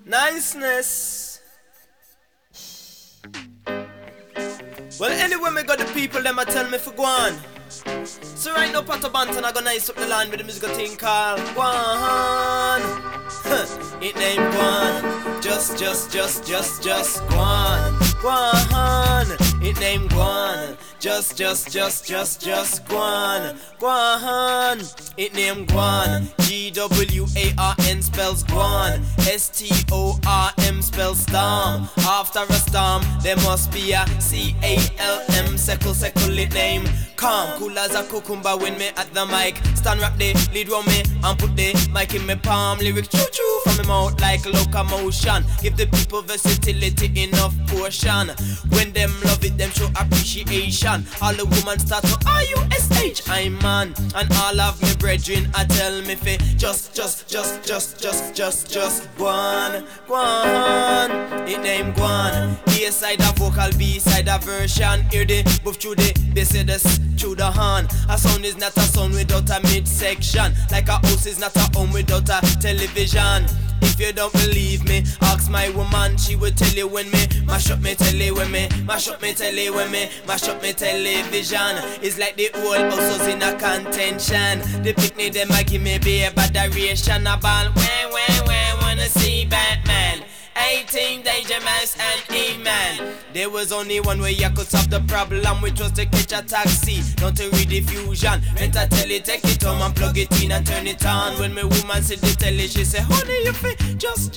Niceness. Well, anyway, me got the people, them a tell me for go on. So right now, Pato Banton, I gonna nice up the line with the musical thing called Guan. It name Guan. Just Guan. Guan. It name Guan. Just Guan. Guan. It name Guan. G-W-A-R-N spells Guan. S-T-O-R-M spells storm. After a storm, there must be a C-A-L-M. Seckle, it name calm. Cool as a cucumber when me at the mic. Stand rap the lead round me and put the mic in my palm. Lyrics choo-choo from my mouth like locomotion. Give the people versatility enough portion. When them love it, them show appreciation. All the women start to R-U-S-H, I'm man. And all of me brethren, I tell me fi just Guan. It name Guan. A side a vocal, B side a version. Hear the buff through the bass, through the horn. A sound is not a sound without a midsection. Like a house is not a home without a television. If you don't believe me, ask my woman, she will tell you when me mash up me telly, when me mash up me telly, when me mash up me television. It's like the whole house was in a contention. The picnic them a give me beer botheration. A ball when wanna see Batman. 18 Danger Mouse and E-Man. There was only one way you could solve the problem, which was to catch a taxi, not to read diffusion. Rent a telly, take it home and plug it in and turn it on. When my woman see the telly, she say, honey, you feel just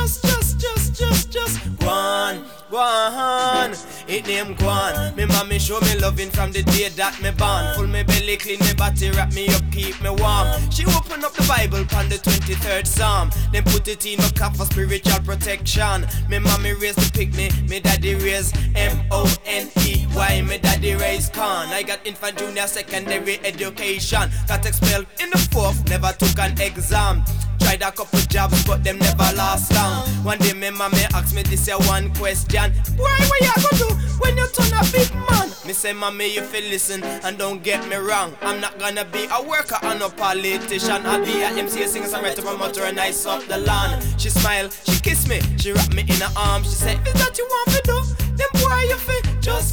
Guan. It name Guan. Me mommy show me loving from the day that me born. Full me belly, clean me body, wrap me up, keep me warm. She open up the Bible on the 23rd Psalm, then put it in my cup for spiritual protection. Me mommy raised the picnic, me daddy raised M-O-N-E-Y. Me daddy raised Khan. I got infant, junior, secondary education. Got expelled in the 4th, never took an exam. Tried a couple jobs, but them never last long. One day me mommy asked me this one question. Boy, what you gonna do when you turn a big man? Me say, mommy, you feel listen and don't get me wrong. I'm not gonna be a worker and a politician. I'll be a MC, a singer, songwriter, promoter, and ice up the land. She smile, she kiss me, she wrap me in her arms. She say, is that you want to do? Then boy, you feel just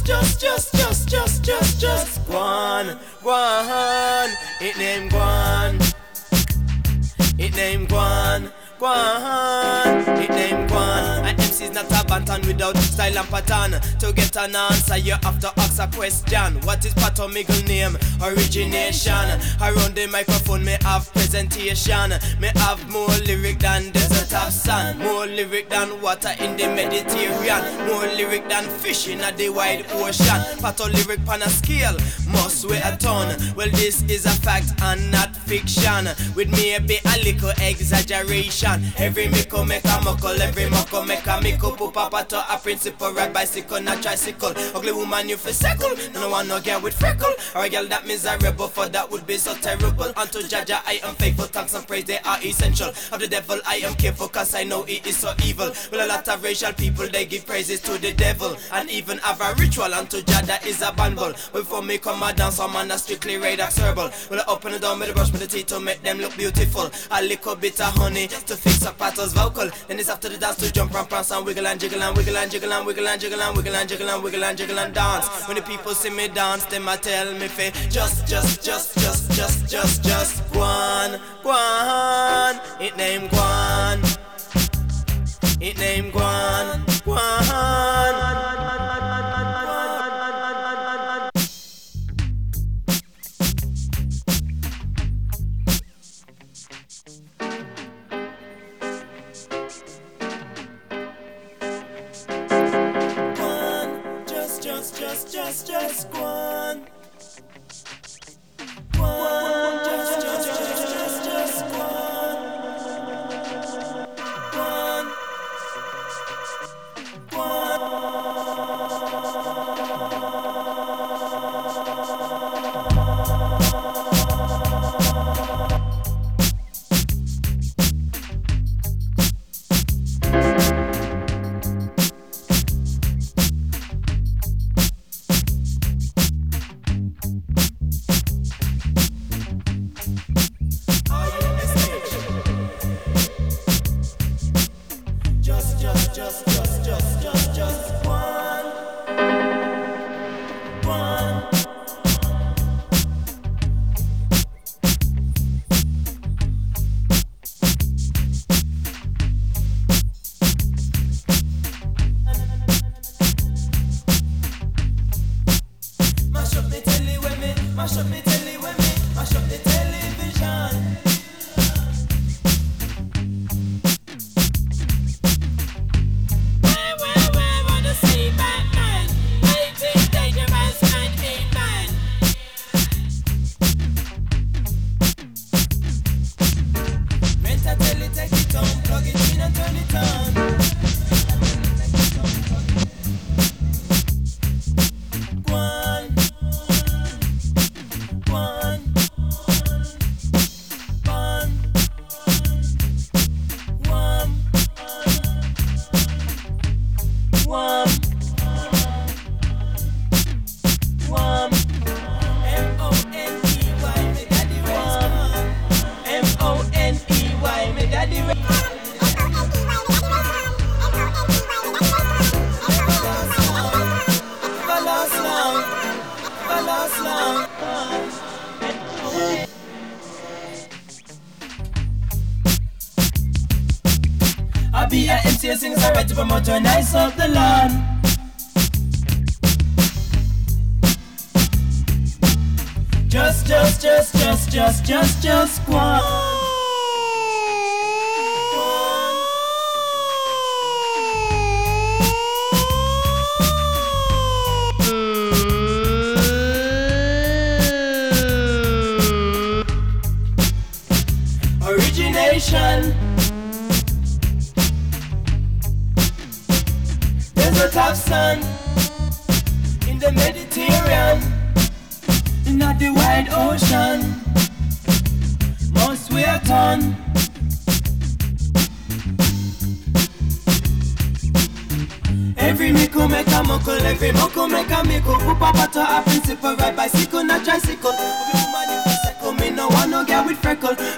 Guan. It name Guan. It name Guan. It name Guan. An MC is not a bantan without style and pattern. To get an answer, you have to ask a question. What is Pato middle name? Origination. Around the microphone, me have presentation. Me have more lyric than desert of sand. More lyric than water in the Mediterranean. More lyric than fish in the wide ocean. Pato lyric pan a scale, must weigh a ton. Well, this is a fact and not fiction, with maybe a little exaggeration. Every miko make a muckle, every muckle make a miko. Pupa Pato a principal, ride bicycle, not tricycle. Ugly woman you feel circle, no one no girl with freckle. Or a girl that miserable, for that would be so terrible. Unto Jaja I am faithful, thanks and praise they are essential. Of the devil I am careful, cause I know it is so evil. Well, a lot of racial people they give praises to the devil, and even have a ritual unto Jah that is a bundle. Before me come a dance, some man a strictly radar herbal. Well, I open the door with the brush with the teeth to make them look beautiful. A little bit of honey to fix up Pato's vocal. Then it's after the dance to jump and prance and wiggle and jiggle and wiggle and jiggle and wiggle and jiggle and wiggle and jiggle and wiggle and jiggle and dance. When the people see me dance, them a tell me fi just Guan. It name Guan. It name Guan. Just Guan. Just one. Mash up me telly with me, mash up me telly with me, mash up the television. Where wanna see Batman? 18 dangerous man, Amen. Rent a telly, take it on, plug it in and turn it on. I'll be a MC and sing a right to promote and nice up the lawn. Just go on. Origination. Desert of sun in the Mediterranean, in the wide ocean. Must we turn? Every miku make a muckle, every muckle make a miku. Pupa pato a principle, ride bicycle, not tricycle. Every woman in the circle, me no want no girl with freckle.